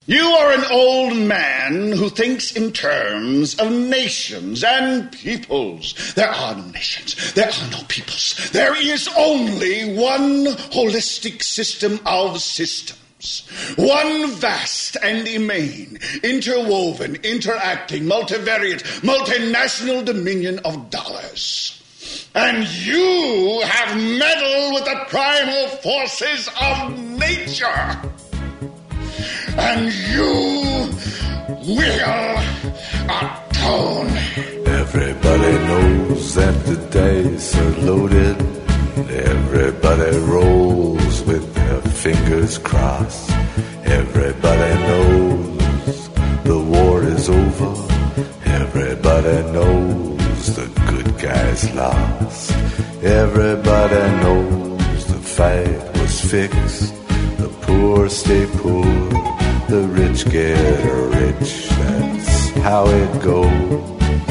You are an old man who thinks in terms of nations and peoples. There are no nations. There are no peoples. There is only one holistic system of systems. One vast and immane, interwoven, interacting, multivariate, multinational dominion of dollars. And you have meddled with the primal forces of nature. And you will atone. Everybody knows that the dice are loaded. Everybody rolls with their fingers crossed. Everybody knows the war is over. Everybody knows the good guys lost. Everybody knows the fight was fixed. The poor stay poor. The rich get rich, that's how it goes.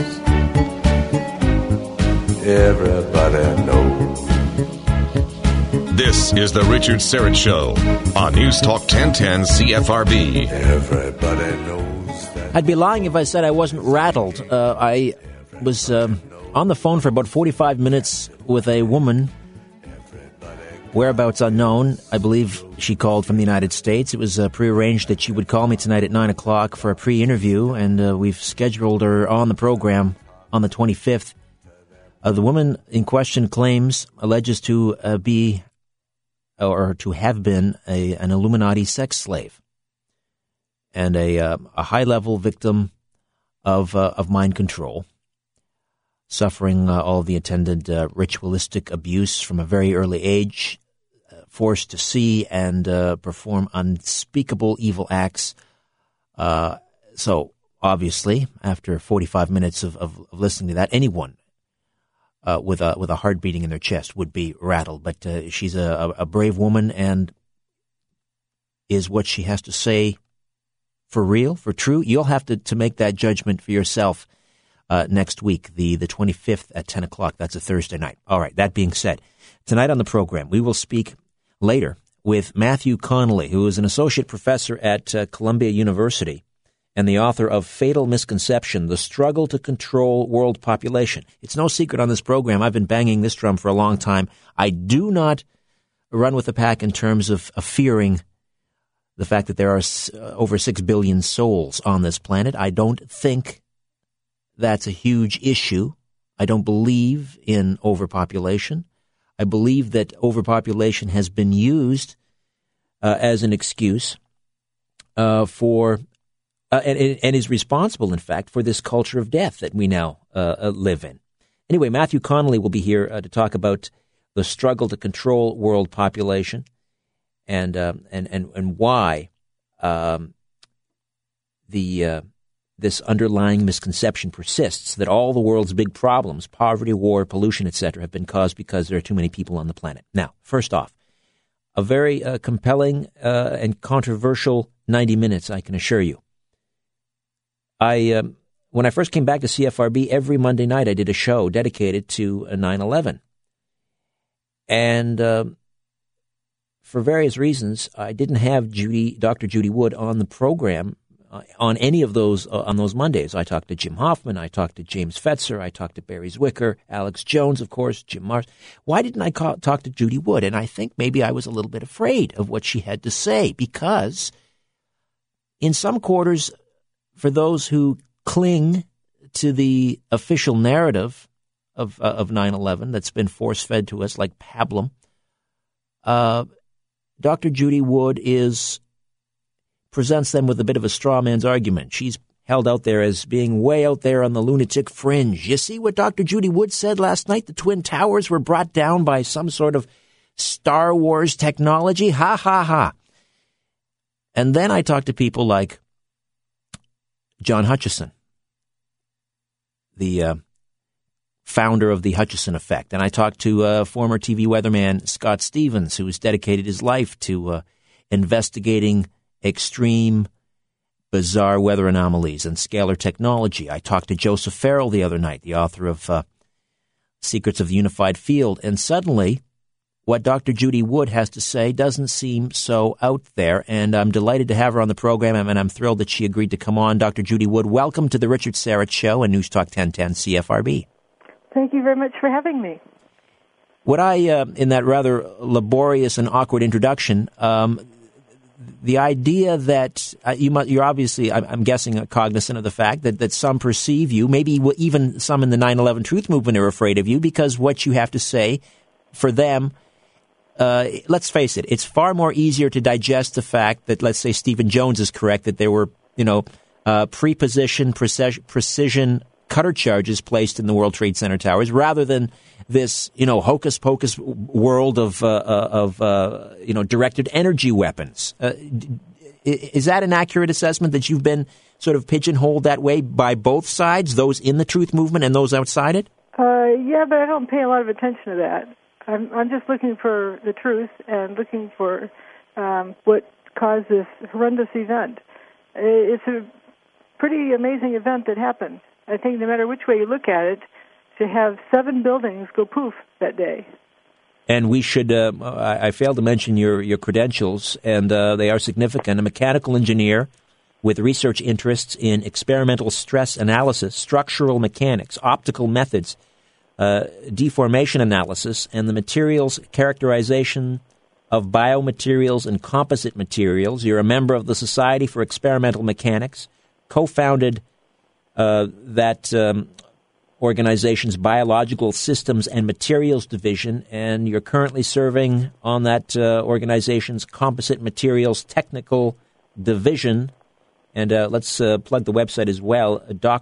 Everybody knows. This is the Richard Syrett Show on News Talk 1010 CFRB. Everybody knows that. I'd be lying if I said I wasn't rattled. I was on the phone for about 45 minutes with a woman, whereabouts unknown. I believe she called from the United States. It was prearranged that she would call me tonight at 9 o'clock for a pre-interview, and we've scheduled her on the program on the 25th. The woman in question alleges to be, or to have been, an Illuminati sex slave and a high-level victim of mind control, suffering all the attendant ritualistic abuse from a very early age, forced to see and perform unspeakable evil acts. So, obviously, after 45 minutes of listening to that, anyone with a heart beating in their chest would be rattled. But she's a brave woman, and is what she has to say for real, for true? You'll have to make that judgment for yourself next week, the 25th at 10 o'clock. That's a Thursday night. All right, that being said, tonight on the program, we will speak later with Matthew Connelly, who is an associate professor at Columbia University and the author of Fatal Misconception, The Struggle to Control World Population. It's no secret on this program. I've been banging this drum for a long time. I do not run with the pack in terms of fearing the fact that there are over 6 billion souls on this planet. I don't think that's a huge issue. I don't believe in overpopulation. I believe that overpopulation has been used as an excuse for, and is responsible, in fact, for this culture of death that we now live in. Anyway, Matthew Connelly will be here to talk about the struggle to control world population and why this underlying misconception persists that all the world's big problems, poverty, war, pollution, etc., have been caused because there are too many people on the planet. Now, first off, a very compelling and controversial 90 minutes, I can assure you. When I first came back to CFRB, every Monday night I did a show dedicated to 9/11. And for various reasons, I didn't have Dr. Judy Wood on the program on any of those on those Mondays. I talked to Jim Hoffman, I talked to James Fetzer, I talked to Barry Zwicker, Alex Jones, of course, Jim Mars. Why didn't I talk to Judy Wood? And I think maybe I was a little bit afraid of what she had to say, because in some quarters, for those who cling to the official narrative of 9/11 that's been force-fed to us like pablum, Dr. Judy Wood presents them with a bit of a straw man's argument. She's held out there as being way out there on the lunatic fringe. You see what Dr. Judy Wood said last night? The Twin Towers were brought down by some sort of Star Wars technology? Ha, ha, ha. And then I talked to people like John Hutchison, the founder of the Hutchison Effect. And I talked to former TV weatherman Scott Stevens, who has dedicated his life to investigating extreme, bizarre weather anomalies and scalar technology. I talked to Joseph Farrell the other night, the author of Secrets of the Unified Field, and suddenly what Dr. Judy Wood has to say doesn't seem so out there, and I'm delighted to have her on the program, and I'm thrilled that she agreed to come on. Dr. Judy Wood, welcome to the Richard Syrett Show and News Talk 1010 CFRB. Thank you very much for having me. What I, in that rather laborious and awkward introduction, the idea that you're obviously, I'm guessing, cognizant of the fact that some perceive you, maybe even some in the 9/11 Truth Movement are afraid of you because what you have to say for them. Let's face it, it's far more easier to digest the fact that, let's say, Stephen Jones is correct, that there were, pre-positioned precision cutter charges placed in the World Trade Center towers, rather than this, hocus pocus world of directed energy weapons. Is that an accurate assessment, that you've been sort of pigeonholed that way by both sides, those in the truth movement and those outside it? Yeah, but I don't pay a lot of attention to that. I'm just looking for the truth and looking for what caused this horrendous event. It's a pretty amazing event that happened. I think no matter which way you look at it, to have 7 buildings go poof that day. And we should, I failed to mention your credentials, and they are significant. A mechanical engineer with research interests in experimental stress analysis, structural mechanics, optical methods, deformation analysis, and the materials characterization of biomaterials and composite materials. You're a member of the Society for Experimental Mechanics, co-founded that organization's Biological Systems and Materials Division, and you're currently serving on that organization's Composite Materials Technical Division. And let's plug the website as well,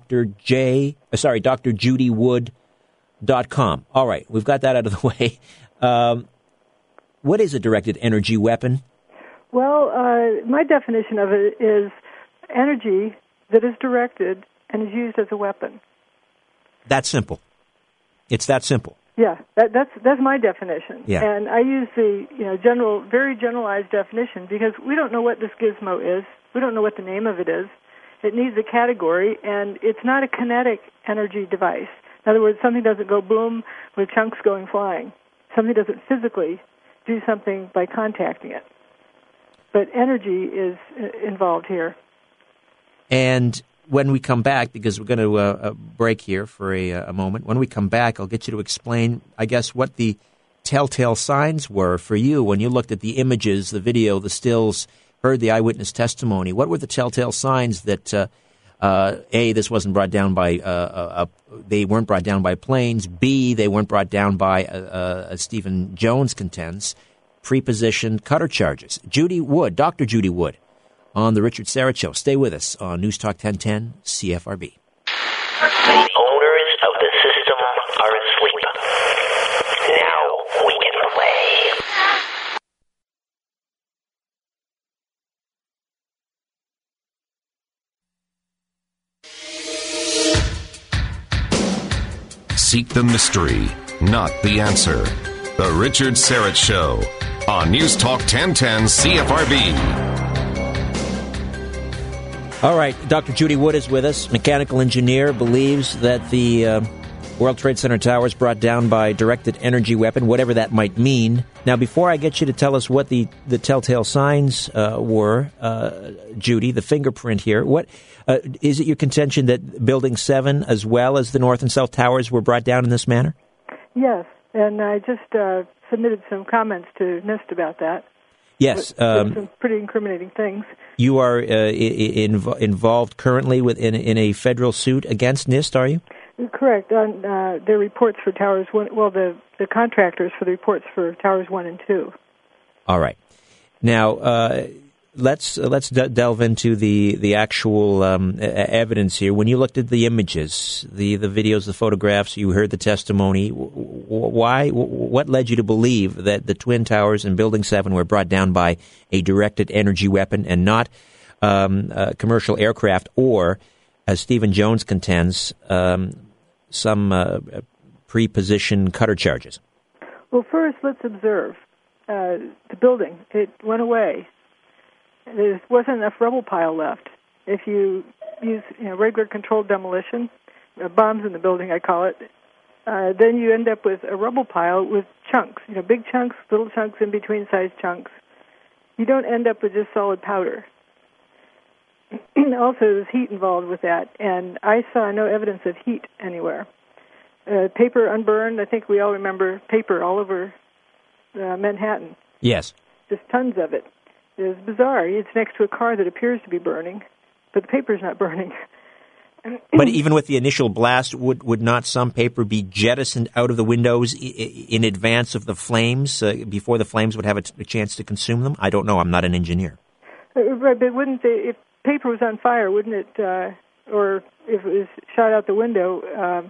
drjudywood.com. All right, we've got that out of the way. What is a directed energy weapon? Well, my definition of it is energy that is directed and is used as a weapon. That's simple. It's that simple. Yeah, that's my definition. Yeah. And I use the very generalized definition because we don't know what this gizmo is. We don't know what the name of it is. It needs a category, and it's not a kinetic energy device. In other words, something doesn't go boom with chunks going flying. Something doesn't physically do something by contacting it. But energy is involved here. And when we come back, because we're going to break here for a moment, when we come back, I'll get you to explain, I guess, what the telltale signs were for you when you looked at the images, the video, the stills, heard the eyewitness testimony. What were the telltale signs that, A, this wasn't brought down by, they weren't brought down by planes, B, they weren't brought down by, as Stephen Jones contends, pre-positioned cutter charges? Judy Wood, Dr. Judy Wood, on the Richard Syrett Show. Stay with us on News Talk 1010 CFRB. The owners of the system are asleep. Now we can play. Seek the mystery, not the answer. The Richard Syrett Show on News Talk 1010 CFRB. All right, Dr. Judy Wood is with us, mechanical engineer, believes that the World Trade Center towers brought down by directed energy weapon, whatever that might mean. Now, before I get you to tell us what the telltale signs were, Judy, the fingerprint here, what is it your contention that Building 7 as well as the North and South Towers were brought down in this manner? Yes, and I just submitted some comments to NIST about that. Yes. Some pretty incriminating things. You are involved currently in a federal suit against NIST, are you? Correct. On their reports for Towers 1, well, the contractors for the reports for Towers 1 and 2. All right. Now, let's delve into the actual evidence here. When you looked at the images, the videos, the photographs, you heard the testimony. What led you to believe that the Twin Towers and Building 7 were brought down by a directed energy weapon and not commercial aircraft or, as Stephen Jones contends, some pre-positioned cutter charges? Well, first, let's observe the building. It went away. There wasn't enough rubble pile left. If you use regular controlled demolition, bombs in the building, I call it, then you end up with a rubble pile with chunks, big chunks, little chunks, in between sized chunks. You don't end up with just solid powder. Also, there's heat involved with that, and I saw no evidence of heat anywhere. Paper unburned, I think we all remember paper all over Manhattan. Yes. Just tons of it. It's bizarre. It's next to a car that appears to be burning, but the paper's not burning. But even with the initial blast, would not some paper be jettisoned out of the windows in advance of the flames, before the flames would have a chance to consume them? I don't know. I'm not an engineer. Right, but wouldn't if paper was on fire, wouldn't it, or if it was shot out the window,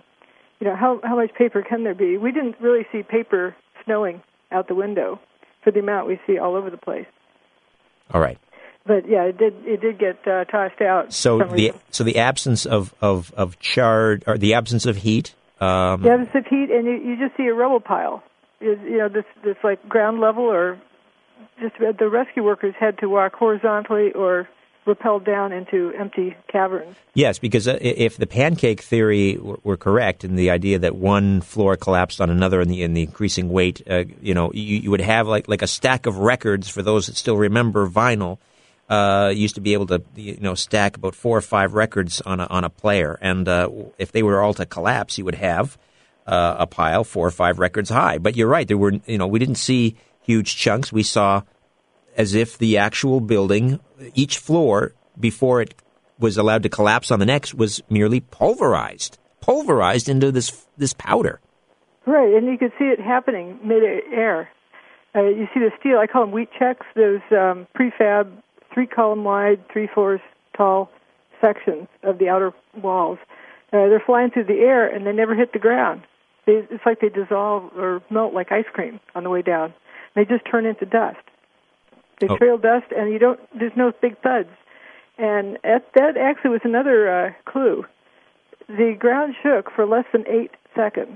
how much paper can there be? We didn't really see paper snowing out the window for the amount we see all over the place. All right. But yeah, it did get tossed out. So the absence of charred, or the absence of heat. The absence of heat, and you just see a rubble pile. This like ground level, or just the rescue workers had to walk horizontally or rappel down into empty caverns. Yes, because if the pancake theory were correct, and the idea that one floor collapsed on another in the increasing weight, you would have like a stack of records for those that still remember vinyl. Used to be able to, stack about 4 or 5 records on a player, and if they were all to collapse, you would have a pile 4 or 5 records high. But you're right; there were, we didn't see huge chunks. We saw as if the actual building, each floor before it was allowed to collapse on the next, was merely pulverized into this powder. Right, and you could see it happening mid-air. You see the steel; I call them wheat checks. Those prefab 3-column wide, 3 floors tall sections of the outer walls. They're flying through the air, and they never hit the ground. It's like they dissolve or melt like ice cream on the way down. They just turn into dust. They trail dust, and there's no big thuds. And that actually was another clue. The ground shook for less than 8 seconds.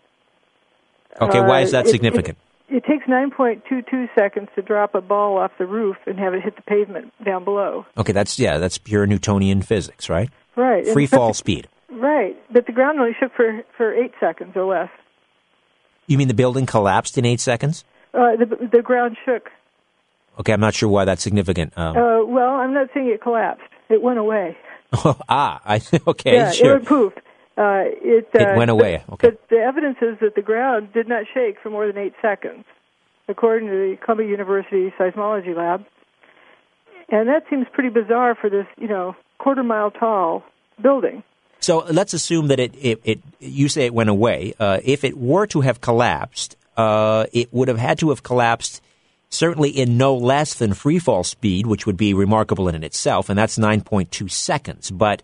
Okay, why is that significant? It takes 9.22 seconds to drop a ball off the roof and have it hit the pavement down below. Okay, that's pure Newtonian physics, right? Right. Free fall speed. Right, but the ground only shook for 8 seconds or less. You mean the building collapsed in 8 seconds? The ground shook. Okay, I'm not sure why that's significant. Well, I'm not saying it collapsed. It went away. Okay, yeah, sure. It poofed. It went away. Okay. But the evidence is that the ground did not shake for more than 8 seconds, according to the Columbia University Seismology Lab. And that seems pretty bizarre for this, quarter-mile tall building. So let's assume that it you say it went away. If it were to have collapsed, it would have had to have collapsed certainly in no less than free fall speed, which would be remarkable in itself, and that's 9.2 seconds. But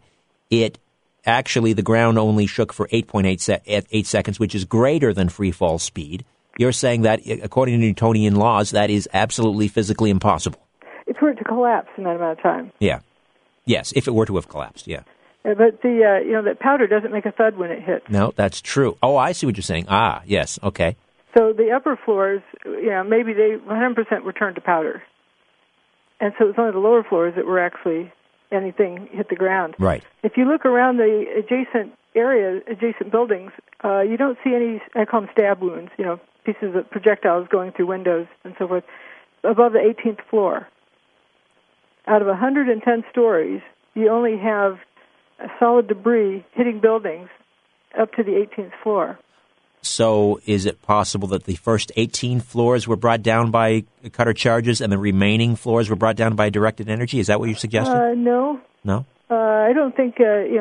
the ground only shook for 8 seconds, which is greater than free fall speed. You're saying that, according to Newtonian laws, that is absolutely physically impossible. It's for it to collapse in that amount of time. Yeah. Yes, if it were to have collapsed, yeah. But that powder doesn't make a thud when it hits. No, that's true. Oh, I see what you're saying. Yes, okay. So the upper floors, maybe they 100% were turned to powder. And so it was only the lower floors that were actually anything hit the ground. Right. If you look around the adjacent buildings, you don't see any, I call them stab wounds, pieces of projectiles going through windows and so forth, above the 18th floor. Out of 110 stories, you only have solid debris hitting buildings up to the 18th floor. So is it possible that the first 18 floors were brought down by cutter charges and the remaining floors were brought down by directed energy? Is that what you're suggesting? No. No? I don't think,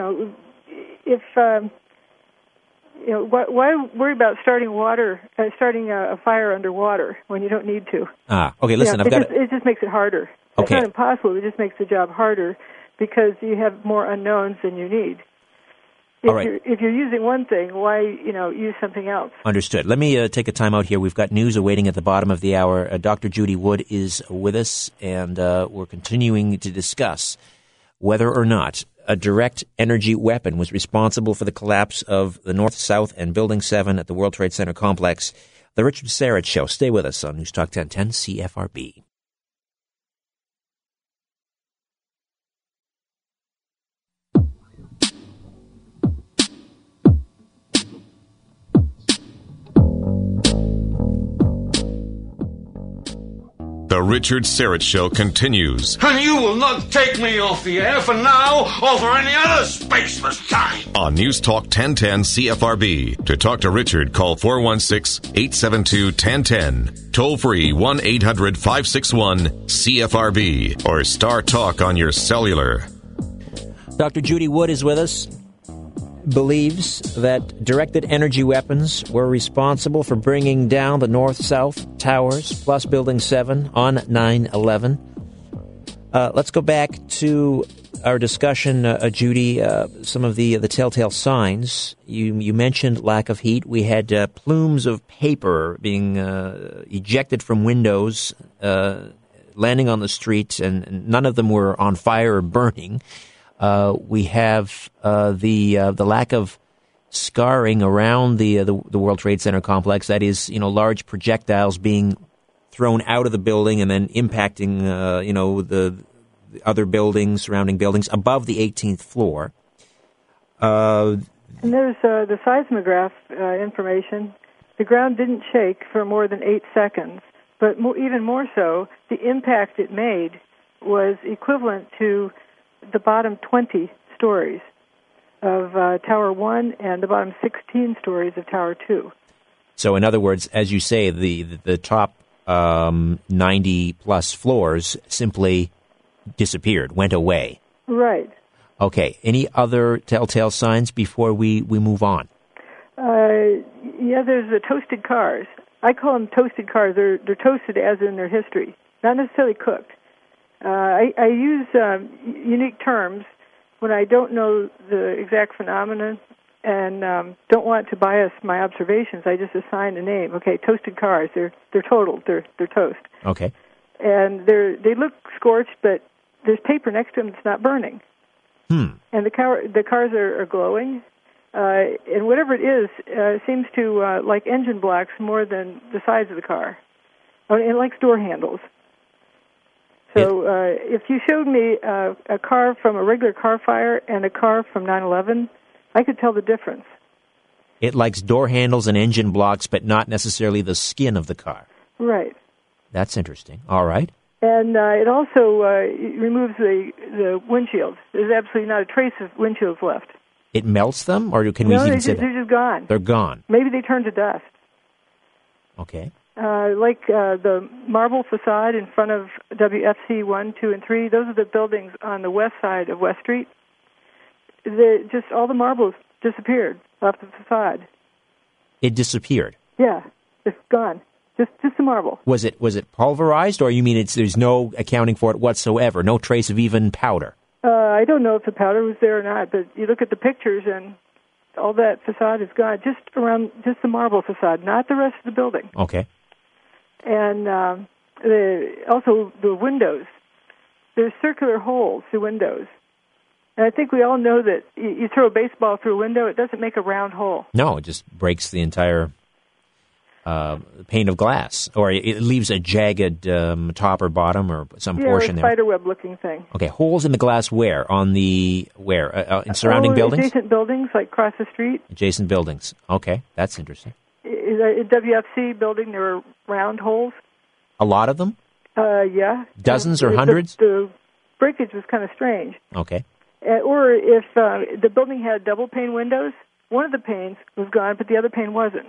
if, why worry about starting a fire underwater when you don't need to? Okay, listen, it just makes it harder. Okay. It's not impossible, it just makes the job harder because you have more unknowns than you need. If you're using one thing, why use something else? Understood. Let me take a time out here. We've got news awaiting at the bottom of the hour. Dr. Judy Wood is with us, and we're continuing to discuss whether or not a direct energy weapon was responsible for the collapse of the North, South, and Building 7 at the World Trade Center complex. The Richard Syrett Show. Stay with us on News Talk 1010 CFRB. The Richard Syrett Show continues And you will not take me off the air for now or for any other spaceless time. on News Talk 1010 CFRB. To talk to Richard, call 416-872-1010. Toll free 1-800-561-CFRB or Star Talk on your cellular. Dr. Judy Wood is with us. Believes that directed energy weapons were responsible for bringing down the North-South Towers plus Building 7 on 9/11. Let's go back to our discussion, Judy, some of the telltale signs. You mentioned lack of heat. We had plumes of paper being ejected from windows, landing on the street, and none of them were on fire or burning. We have the lack of scarring around the World Trade Center complex. That is, large projectiles being thrown out of the building and then impacting, the other buildings, surrounding buildings above the 18th floor. And there's the seismograph information. The ground didn't shake for more than 8 seconds, but even more so, the impact it made was equivalent to the bottom 20 stories of Tower 1 and the bottom 16 stories of Tower 2. So, in other words, as you say, the top 90-plus floors simply disappeared, went away. Right. Okay. Any other telltale signs before we move on? There's the toasted cars. I call them toasted cars. They're toasted as in their history, not necessarily cooked. I use unique terms when I don't know the exact phenomenon and don't want to bias my observations. I just assign a name. Okay, toasted cars. They're totaled. They're toast. Okay. And they look scorched, but there's paper next to them that's not burning. And the cars are glowing. And whatever it is seems to like engine blocks more than the sides of the car. It likes door handles. So if you showed me a car from a regular car fire and a car from 9/11, I could tell the difference. It likes door handles and engine blocks, but not necessarily the skin of the car. Right. That's interesting. All right. And it also removes the windshields. There's absolutely not a trace of windshields left. It melts them, or can we even see them? They're just gone. They're gone. Maybe they turn to dust. Okay. Like the marble facade in front of WFC 1, 2, and 3, those are the buildings on the west side of West Street. Just all the marbles disappeared off the facade. It disappeared? Yeah, it's gone. Just the marble. Was it pulverized, or you mean there's no accounting for it whatsoever? No trace of even powder? I don't know if the powder was there or not, but you look at the pictures and all that facade is gone. Just the marble facade, not the rest of the building. Okay. And also the windows. There's circular holes through windows. And I think we all know that you throw a baseball through a window, it doesn't make a round hole. No, it just breaks the entire pane of glass, or it leaves a jagged top or bottom or some portion there. Yeah, a spiderweb-looking thing. Okay, holes in the glass where? In surrounding buildings? Adjacent buildings, like across the street. Adjacent buildings. Okay, that's interesting. In the WFC building, there were round holes. A lot of them? Yeah. Dozens or hundreds? The breakage was kind of strange. Okay. Or if the building had double-pane windows, one of the panes was gone, but the other pane wasn't.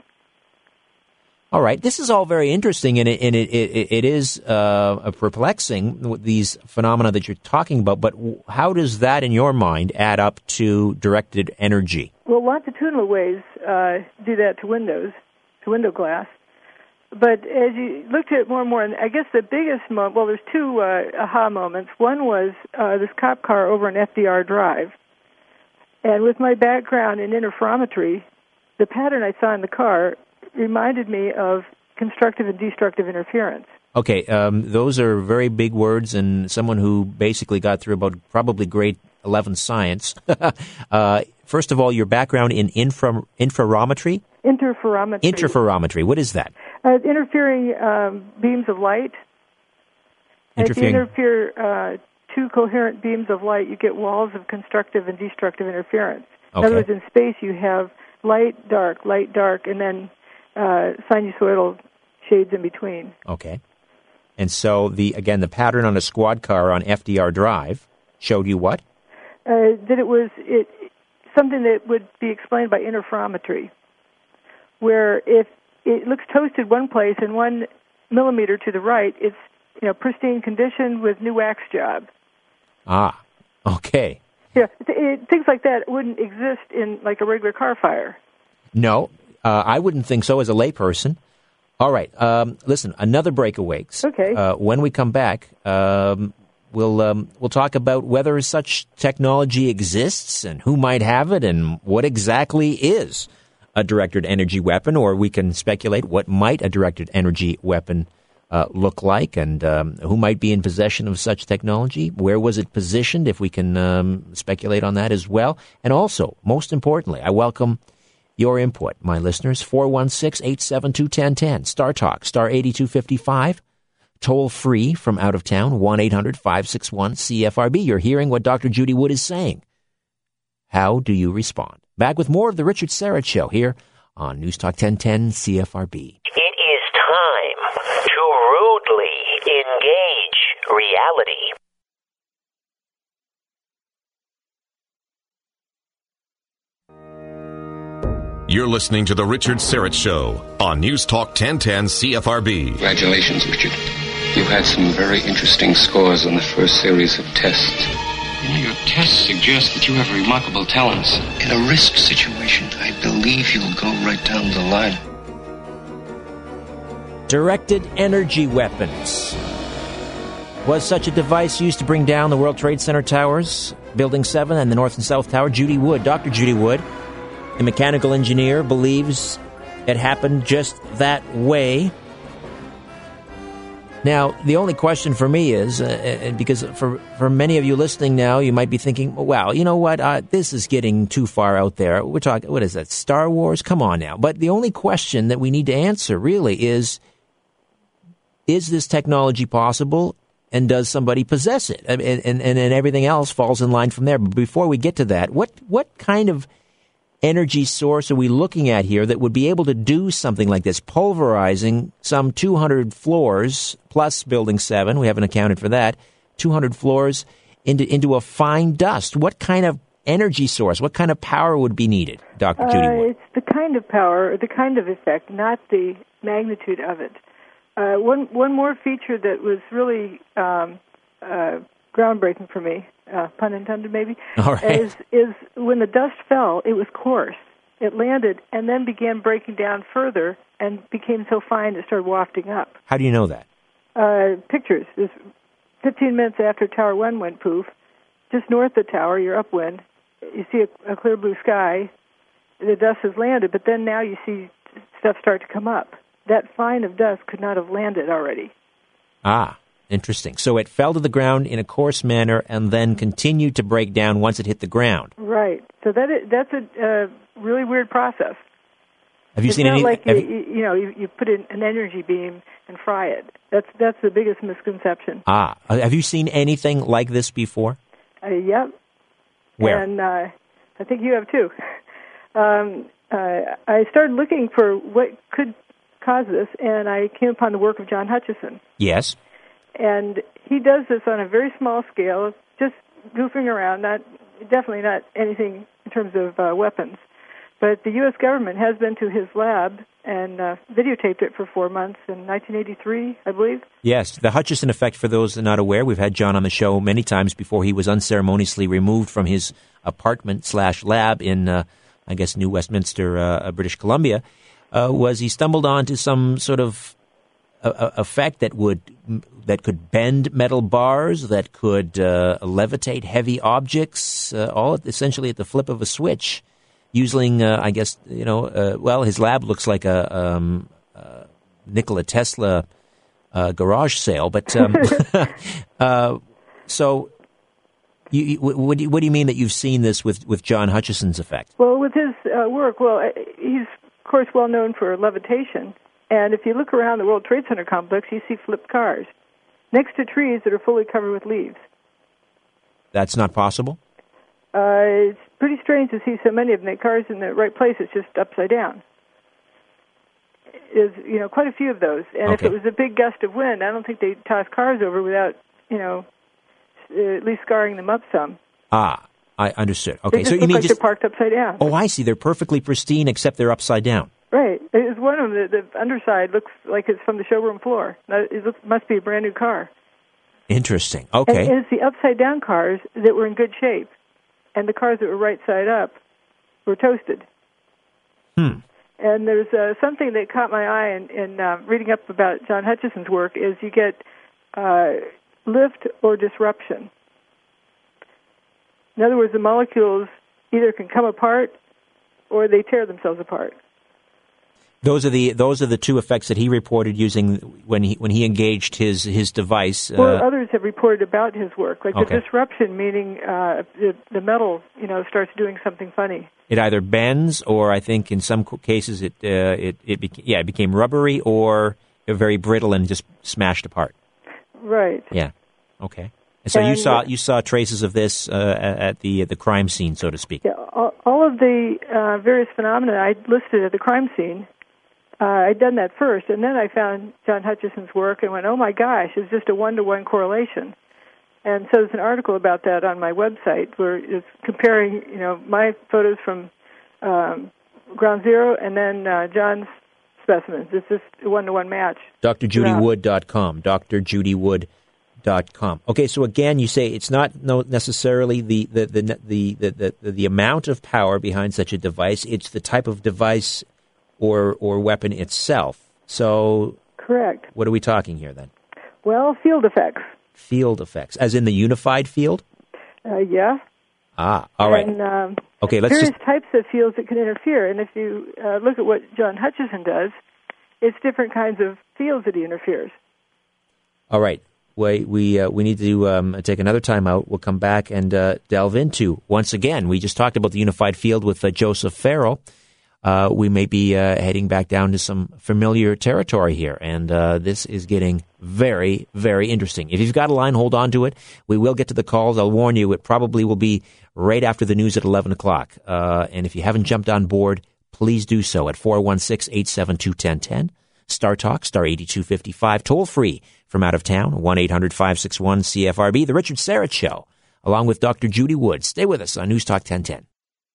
All right. This is all very interesting, and it is perplexing, these phenomena that you're talking about, but how does that, in your mind, add up to directed energy? Well, longitudinal waves do that to window glass. But as you looked at it more and more, and I guess the biggest moment, well, there's two aha moments. One was this cop car over on FDR Drive. And with my background in interferometry, the pattern I saw in the car reminded me of constructive and destructive interference. Okay, those are very big words, and someone who basically got through about probably grade 11 science. First of all, your background in interferometry? Interferometry. Interferometry. What is that? Interfering beams of light. If you interfere two coherent beams of light, you get walls of constructive and destructive interference. Okay. In other words, in space you have light, dark, and then sinusoidal shades in between. Okay. And so, the pattern on a squad car on FDR Drive showed you what? That it was something that would be explained by interferometry, where if it looks toasted one place and 1 millimeter to the right, it's pristine condition with new wax job. Ah, okay. Yeah, things like that wouldn't exist in like a regular car fire. No, I wouldn't think so as a layperson. All right, listen, another break awaits. Okay. When we come back, we'll talk about whether such technology exists and who might have it and what exactly is a directed energy weapon, or we can speculate what might a directed energy weapon look like, and who might be in possession of such technology. Where was it positioned, if we can speculate on that as well. And also, most importantly, I welcome your input, my listeners. 416-872-1010, Star Talk, star 8255, toll free from out of town, 1-800-561-CFRB. You're hearing what Dr. Judy Wood is saying. How do you respond? Back with more of the Richard Syrett Show here on News Talk 1010 CFRB. It is time to rudely engage reality. You're listening to The Richard Syrett Show on News Talk 1010 CFRB. Congratulations, Richard. You had some very interesting scores on the first series of tests. Your tests suggest that you have remarkable talents. In a risk situation, I believe you'll go right down the line. Directed energy weapons. Was such a device used to bring down the World Trade Center towers, Building 7 and the North and South Tower? Judy Wood, Dr. Judy Wood, a mechanical engineer, believes it happened just that way. Now, the only question for me is, because for many of you listening now, you might be thinking, wow, you know what, this is getting too far out there. We're talking, what is that, Star Wars? Come on now. But the only question that we need to answer really is this technology possible, and does somebody possess it? And everything else falls in line from there. But before we get to that, what kind of energy source are we looking at here that would be able to do something like this, pulverizing some 200 floors plus Building 7, we haven't accounted for that, 200 floors into a fine dust? What kind of energy source, what kind of power would be needed, Dr. Judy Wood? It's the kind of power, the kind of effect, not the magnitude of it. One more feature that was really groundbreaking for me, pun intended maybe, all right, is when the dust fell, it was coarse. It landed and then began breaking down further and became so fine it started wafting up. How do you know that? Pictures. 15 minutes after Tower 1 went poof, just north of the tower, you're upwind, you see a clear blue sky, the dust has landed, but then now you see stuff start to come up. That fine of dust could not have landed already. Ah. Interesting. So it fell to the ground in a coarse manner and then continued to break down once it hit the ground. Right. So that's a really weird process. Have you seen any? It's not like you put in an energy beam and fry it. That's the biggest misconception. Ah. Have you seen anything like this before? Yep. Where? And I think you have too. I started looking for what could cause this, and I came upon the work of John Hutchison. Yes. And he does this on a very small scale, just goofing around, definitely not anything in terms of weapons. But the U.S. government has been to his lab and videotaped it for 4 months in 1983, I believe. Yes, the Hutchison effect, for those not aware, we've had John on the show many times before he was unceremoniously removed from his apartment/lab in, I guess, New Westminster, British Columbia, was he stumbled onto some sort of effect that could bend metal bars, that could levitate heavy objects, all essentially at the flip of a switch, using, I guess, his lab looks like a Nikola Tesla garage sale. But so, what do you mean that you've seen this with John Hutchison's effect? Well, with his work, he's of course well known for levitation. And if you look around the World Trade Center complex, you see flipped cars next to trees that are fully covered with leaves. That's not possible? It's pretty strange to see so many of them. The cars in the right place, it's just upside down. is, quite a few of those. And if it was a big gust of wind, I don't think they'd toss cars over without, at least scarring them up some. Ah, I understood. Okay, so you mean they're parked upside down? Oh, I see. They're perfectly pristine, except they're upside down. Right. It's one of them. The underside looks like it's from the showroom floor. It must be a brand new car. Interesting. Okay. And it's the upside down cars that were in good shape, and the cars that were right side up were toasted. And there's something that caught my eye in reading up about John Hutchison's work is you get lift or disruption. In other words, the molecules either can come apart or they tear themselves apart. Those are the two effects that he reported using when he engaged his device. Or others have reported about his work, like the disruption, meaning the metal starts doing something funny. It either bends, or I think in some cases it became rubbery or very brittle and just smashed apart. Right. Yeah. Okay. So you saw traces of this at the crime scene, so to speak. Yeah. All of the various phenomena I listed at the crime scene. I'd done that first, and then I found John Hutchison's work and went, oh my gosh, it's just a 1-to-1 correlation. And so there's an article about that on my website where it's comparing, my photos from Ground Zero and then John's specimens. It's just a 1-to-1 match. DrJudyWood.com. DrJudyWood.com. Okay, so again, you say it's not necessarily the amount of power behind such a device. It's the type of device or weapon itself. So, correct. What are we talking here then? Well, field effects. Field effects, as in the unified field? Yeah. Ah, all right. And, okay, let's various types of fields that can interfere. And if you look at what John Hutchison does, it's different kinds of fields that he interferes. All right. We need to take another time out. We'll come back and delve into, once again, we just talked about the unified field with Joseph Farrell. We may be heading back down to some familiar territory here, and this is getting very, very interesting. If you've got a line, hold on to it. We will get to the calls. I'll warn you, it probably will be right after the news at 11 o'clock. And if you haven't jumped on board, please do so at 416-872-1010. Star Talk, star 8255, toll free from out of town, 1-800-561-CFRB. The Richard Syrett Show, along with Dr. Judy Wood. Stay with us on News Talk 1010.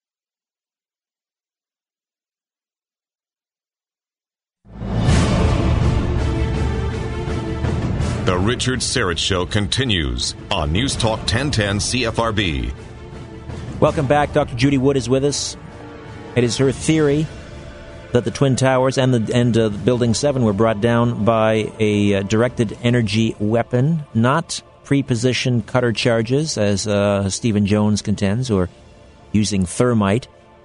The Richard Syrett Show continues on News Talk 1010 CFRB. Welcome back. Dr. Judy Wood is with us. It is her theory that the Twin Towers and Building 7 were brought down by a directed energy weapon, not pre-positioned cutter charges, as Stephen Jones contends, or using thermite.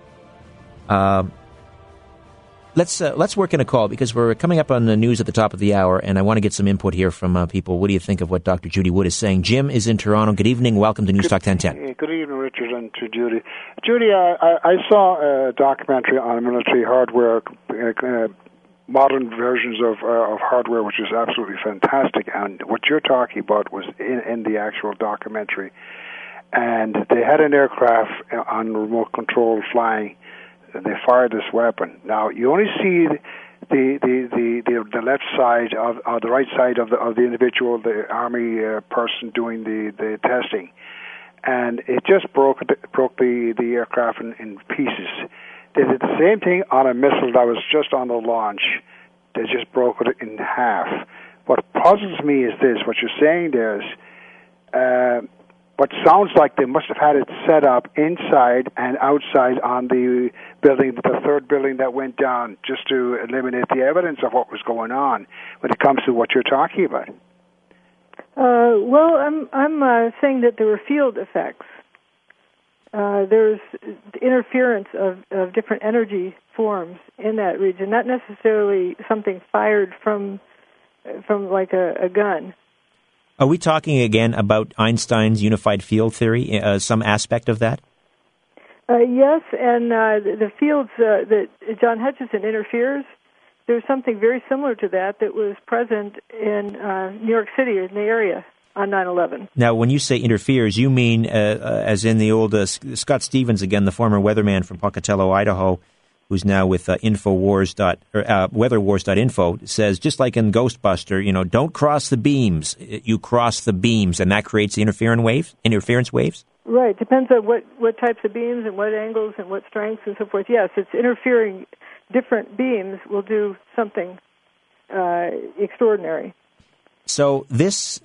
Let's work in a call, because we're coming up on the news at the top of the hour, and I want to get some input here from people. What do you think of what Dr. Judy Wood is saying? Jim is in Toronto. Good evening. Welcome to News Talk 1010. Good evening, Richard, and to Judy. Judy, I saw a documentary on military hardware, modern versions of hardware, which is absolutely fantastic. And what you're talking about was in the actual documentary. And they had an aircraft on remote control flying. They fired this weapon. Now you only see the left side of the right side of the individual, the army person doing the testing, and it just broke the aircraft in pieces. They did the same thing on a missile that was just on the launch. They just broke it in half. What puzzles me is this: what you're saying there is. What sounds like they must have had it set up inside and outside on the building, the third building that went down, just to eliminate the evidence of what was going on when it comes to what you're talking about. Well, I'm saying that there were field effects. There's interference of different energy forms in that region, not necessarily something fired from like a gun. Are we talking again about Einstein's unified field theory, some aspect of that? Yes, and the fields that John Hutchison interferes, there's something very similar to that was present in New York City, in the area, on 9/11. Now, when you say interferes, you mean as in the old Scott Stevens, again, the former weatherman from Pocatello, Idaho, who's now with weatherwars.info, says, just like in Ghostbuster, don't cross the beams. You cross the beams, and that creates interference waves? Right. Depends on what types of beams and what angles and what strengths and so forth. Yes, it's interfering. Different beams will do something extraordinary. So this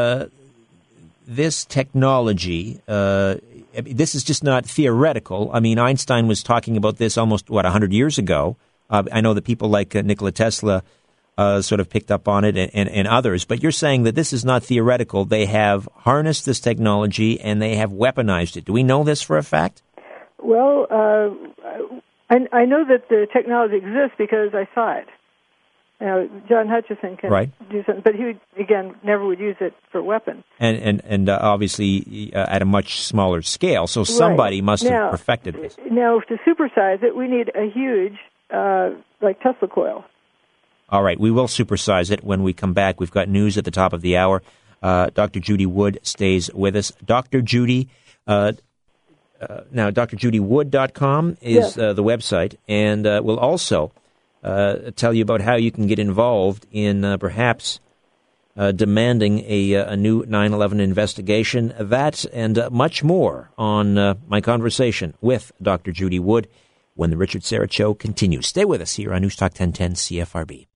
technology, this is just not theoretical. I mean, Einstein was talking about this almost, 100 years ago. I know that people like Nikola Tesla sort of picked up on it and others, but you're saying that this is not theoretical. They have harnessed this technology and they have weaponized it. Do we know this for a fact? Well, I know that the technology exists because I saw it. John Hutchison can do something, but he, never would use it for a weapon. And obviously at a much smaller scale, so somebody must have perfected this. Now, to supersize it, we need a huge, like Tesla coil. All right, we will supersize it when we come back. We've got news at the top of the hour. Dr. Judy Wood stays with us. Dr. Judy, now drjudywood.com is the website, and we'll also tell you about how you can get involved in perhaps demanding a new 9/11 investigation. That and much more on my conversation with Dr. Judy Wood when the Richard Syrett Show continues. Stay with us here on News Talk 1010 CFRB.